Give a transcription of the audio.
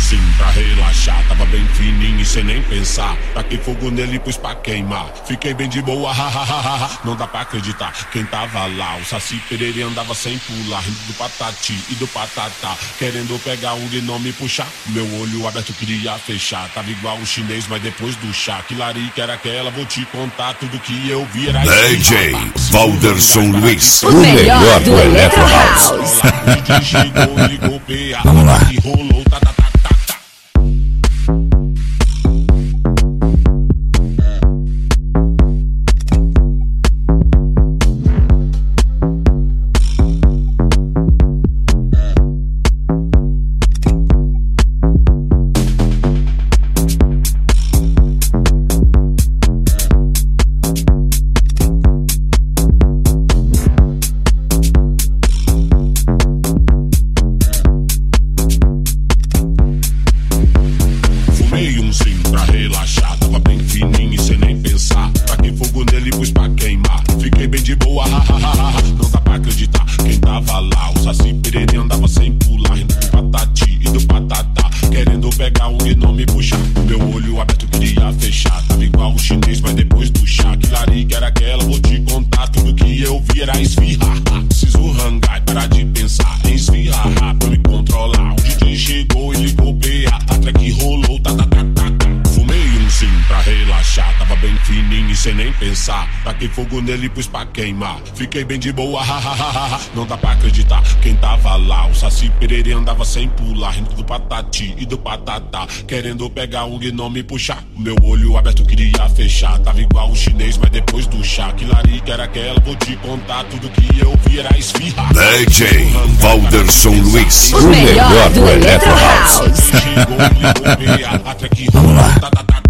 sim pra relaxar. Tava bem fininho e sem nem pensar. Taquei fogo nele e pus pra queimar. Fiquei bem de boa, não dá pra acreditar. Quem tava lá, o Saci Pererê andava sem pular, rindo do patati e do patatá, querendo pegar um e não me puxar. Meu olho aberto queria fechar. Tava igual um chinês, mas depois do chá. Que larica era aquela, vou te contar tudo que eu vi. Era DJ Valderson Luiz, o melhor do Electro House. Vamos lá. Rolou, tá, tá, tá, tá, tá. Pra relaxar, tava bem fininho e sem nem pensar. Taquei fogo nele e pus pra queimar. Fiquei bem de boa, não dá pra acreditar. Quem tava lá, o Saci Pererê andava sem pular, rindo do patati e do patatá, querendo pegar um e não me puxar. Meu olho aberto queria fechar. Tava igual um chinês, mas depois do chá. Que larica era aquela, vou te contar. Tudo que eu vi era esfirrar. Preciso rangar e parar de pensar em esfirrar pra me controlar. O DJ chegou e ligou PA. A track rolou, tá, tá, tá, tá. Sim, pra relaxar, tava bem fininho e sem nem pensar. Taquei fogo nele e pus pra queimar. Fiquei bem de boa, não dá pra acreditar. Quem tava lá, o Saci Pererê andava sem pular, rindo do patati e do patatá, querendo pegar um e não me puxar. Meu olho aberto queria fechar. Tava igual um chinês, mas depois do chá. Que larica era aquela, vou te contar. Tudo que eu vi era esfirrar. DJ Valderson Luiz, o melhor do Electro House. Vamos lá.